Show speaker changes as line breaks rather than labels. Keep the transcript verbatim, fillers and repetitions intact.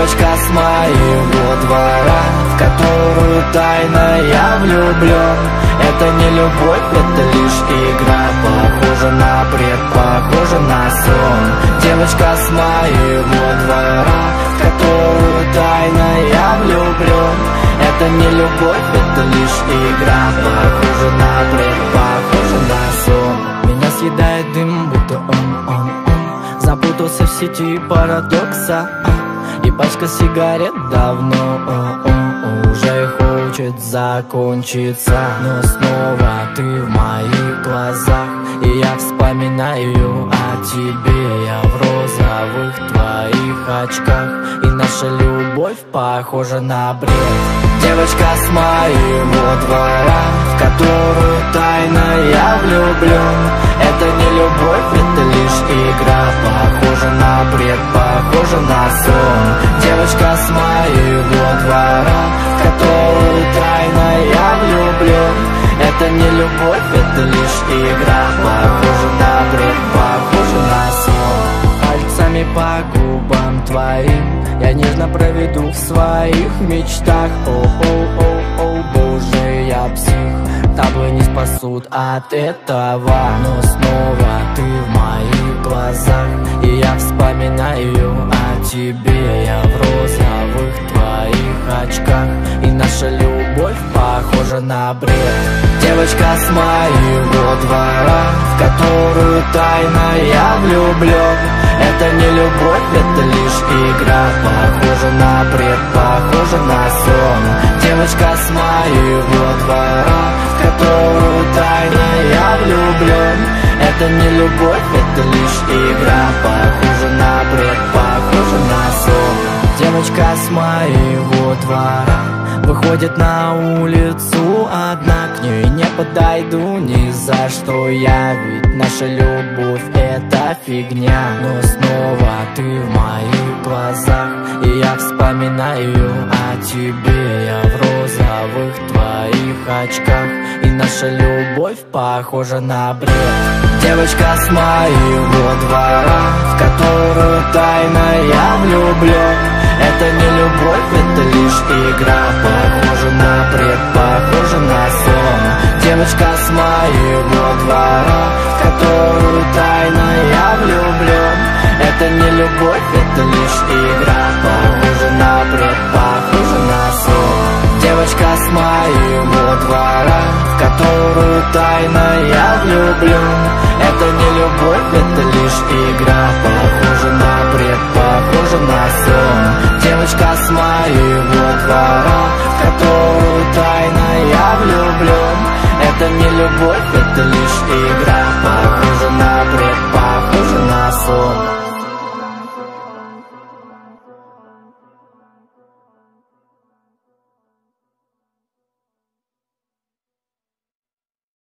девочка с моего двора, в которую тайно я влюблен. Это не любовь, это лишь игра, похожа на бред, похожа на сон. Девочка с моего двора, в которую тайно я влюблен. Это не любовь, это лишь игра, похожа на бред, похожа на сон. Меня съедает дым, будто он, он, он запутался в сети парадокса, и пачка сигарет давно о, о, уже хочет закончиться. Но снова ты в моих глазах, и я вспоминаю о тебе. Я в розовых твоих очках, и наша любовь похожа на бред. Девочка с моего двора, в которую тайно я влюблен. Это не любовь, это лишь игра, похожа на бред, похожа на сон. Девочка с моего двора, в которую тайно я влюблен. Это не любовь, это лишь игра, похожа на бред, похожа на сон. Пальцами по губам твоим я нежно проведу в своих мечтах. О-о-о-о, боже, я псих, табло не спасут от этого. Но снова ты в моих глазах, и я вспоминаю о тебе. Я в розовых твоих очках, и наша любовь похожа на бред. Девочка с моего двора, в которую тайно я влюблен. Это не любовь, это лишь игра, похожа на бред, похожа на сон. Девочка с моего двора, в которую тайно я влюблен. Это не любовь, это лишь игра, похожа на бред, похожа на сон. Девочка с моего двора выходит на улицу одна, к ней не подойду ни за что я, ведь наша любовь это фигня. Но снова ты в моих глазах, и я вспоминаю о тебе. Я в розовых твоих очках, и наша любовь похожа на бред. Девочка с моего двора, в которую тайно я влюблен. Это не любовь, это лишь игра, похожа на бред, похожа на сон. Девочка с моего двора, в которую тайно я влюблен. Это не любовь, это лишь игра, похожа на бред, похожа на сон. Девочка с моего двора, в которую тайно я влюблен. Это не любовь, это лишь игра, похожа на бред, похожа на сон. Девочка с моего двора, в которую тайно я влюблен. Это не любовь, это лишь игра.